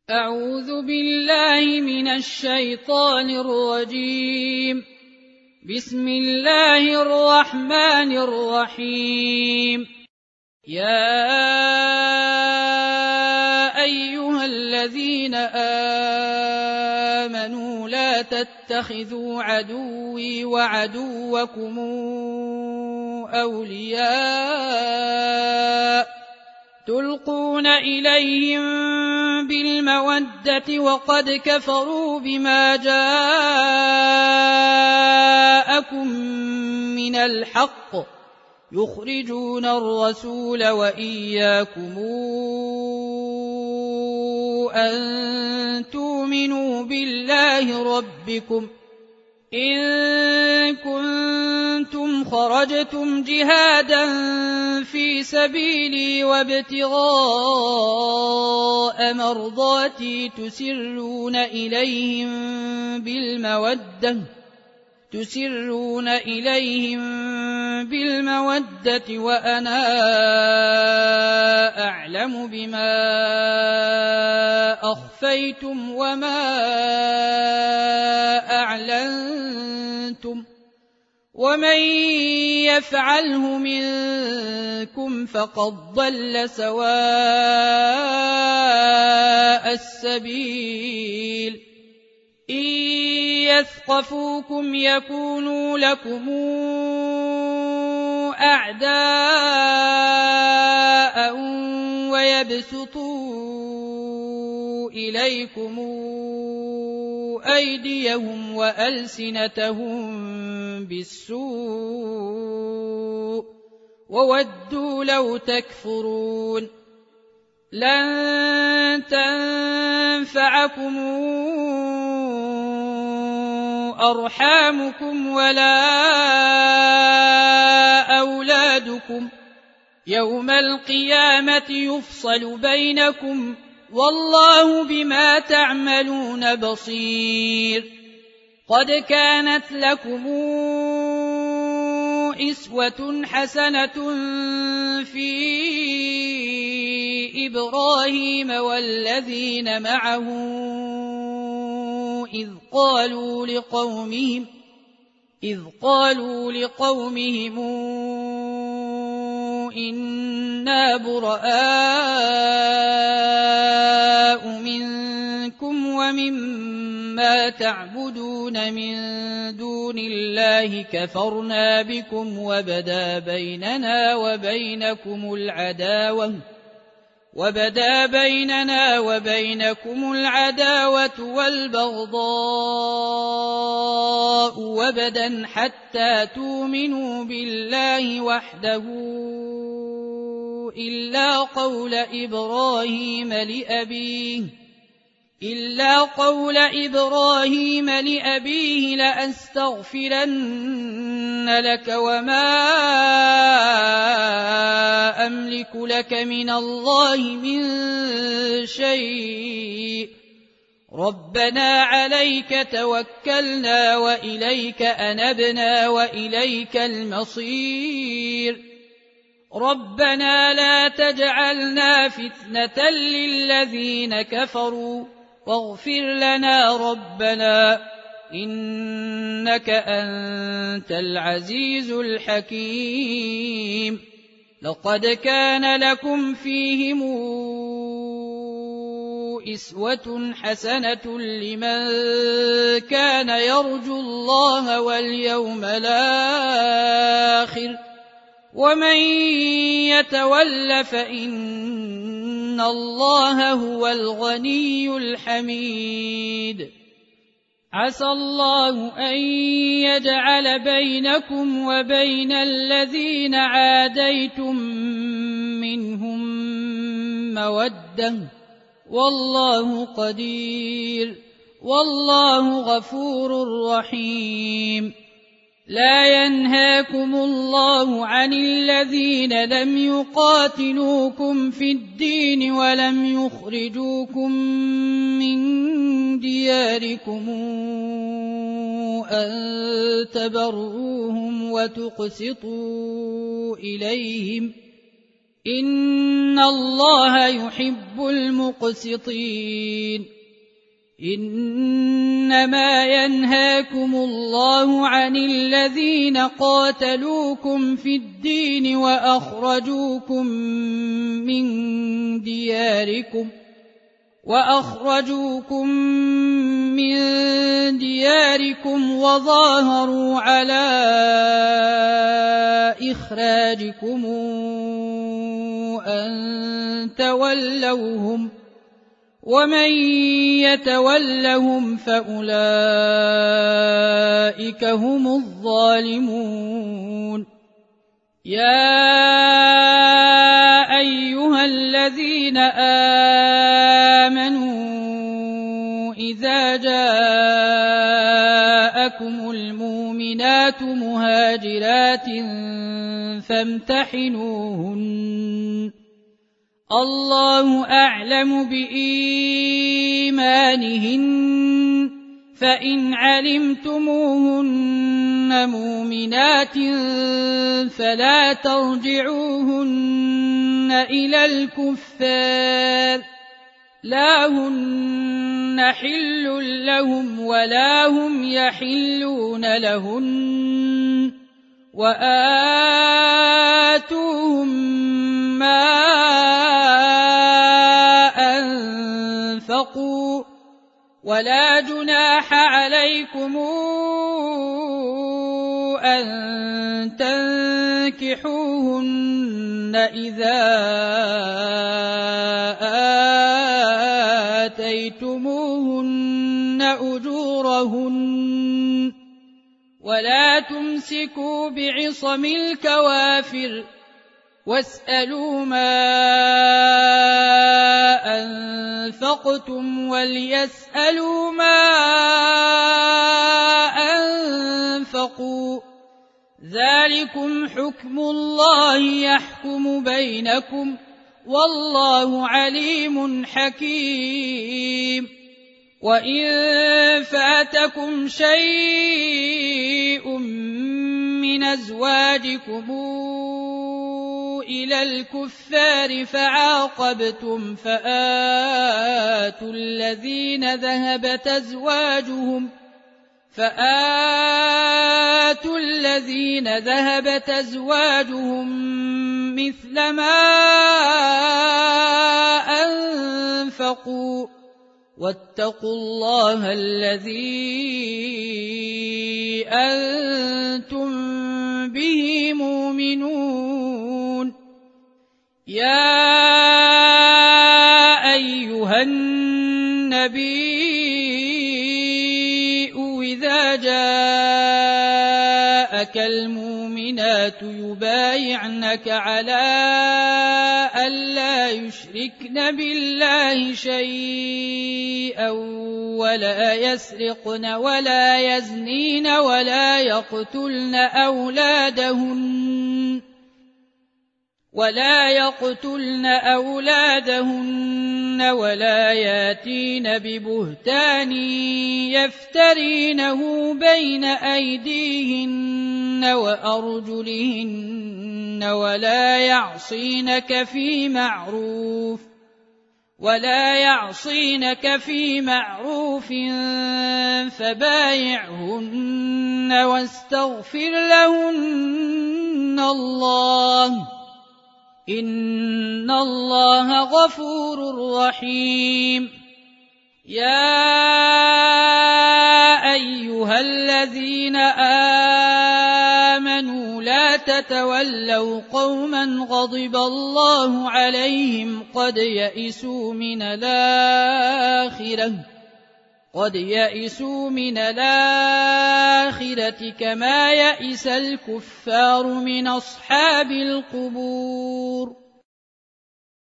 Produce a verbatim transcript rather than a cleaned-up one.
أعوذ بالله من الشيطان الرجيم. بسم الله الرحمن الرحيم. يا أيها الذين آمنوا لا تتخذوا عدوي وعدوكم أولياء تلقون إليهم بالمودة وقد كفروا بما جاءكم من الحق يخرجون الرسول وإياكم أن تؤمنوا بالله ربكم إن كنتم خرجتم جهادا في سبيلي وابتغاء مرضاتي تسرون إليهم بالمودة تسرون إليهم بالمودة وأنا أعلم بما أخفيتم وما أعلنتم ومن يفعله منكم فقد ضل سواء السبيل. إن يثقفوكم يكونوا لكم أعداء ويبسطوا إليكم أيديهم وألسنتهم بالسوء وودوا لو تكفرون. لن تنفعكم أرحامكم ولا أولادكم يوم القيامة يفصل بينكم والله بما تعملون بصير. قد كانت لكم أسوة حسنة في إبراهيم والذين معه إذ قالوا لقومهم إذ قالوا لقومهم إنا براء منكم ومما تعبدون من دون الله كفرنا بكم وبدا بيننا وبينكم العداوة وبدا بيننا وبينكم العداوة والبغضاء وبدا حتى تؤمنوا بالله وحده إلا قول إبراهيم لأبيه إلا قول إبراهيم لأبيه لأستغفرن لك وما أملك لك من الله من شيء ربنا عليك توكلنا وإليك أنبنا وإليك المصير. ربنا لا تجعلنا فتنة للذين كفروا واغفر لنا ربنا إنك أنت العزيز الحكيم. لقد كان لكم فيهم أسوة حسنة لمن كان يرجو الله واليوم الآخر ومن يتول فإن الله هو الغني الحميد. عسى الله أن يجعل بينكم وبين الذين عاديتم منهم مودة والله قدير والله غفور رحيم. لا ينهاكم الله عن الذين لم يقاتلوكم في الدين ولم يخرجوكم من دياركم أن تبروهم وتقسطوا إليهم إن الله يحب المقسطين إنما ينهاكم الله عن الذين قاتلوكم في الدين وأخرجوكم من دياركم وأخرجوكم من دياركم وظاهروا على إخراجكم أن تولوهم ومن يتولهم فأولئك هم الظالمون يا أيها الذين آمنوا إذا جاءكم المؤمنات مهاجرات فامتحنوهن الله أعلم بإيمانهن فإن علمتموهن مؤمنات فلا ترجعوهن إلى الكفار لا هن حل لهم ولا هم يحلون لهن وآتوهم ما أنفقوا ولا جناح عليكم أن تنكحوهن إذا آتيتموهن أجورهن ولا تمسكوا بعصم الكوافر واسألوا ما أنفقتم وليسألوا ما أنفقوا ذلكم حكم الله يحكم بينكم والله عليم حكيم وإن فاتكم شيء من أزواجكم إلى الكفار فعاقبتم فآتوا الذين ذهبت أزواجهم فآتوا الذين ذهبت أزواجهم مثل ما أنفقوا واتقوا الله الذي أنتم به مؤمنون يا أيها النبي إذا جاءك المؤمنات يبايعنك على ألا يشركن بالله شيئا ولا يسرقن ولا يزنين ولا يقتلن أولادهن ولا يقتلن أولادهن ولا ياتين ببهتان يفترينه بين أيديهن وأرجلهن ولا يعصينك في معروف ولا يعصينك في معروف فبايعهن واستغفر لهن الله إن الله غفور رحيم يا أيها الذين آمنوا لا تتولوا قوما غضب الله عليهم قد يئسوا من الآخرة قد يئسوا من الآخرة كما يئس الكفار من أصحاب القبور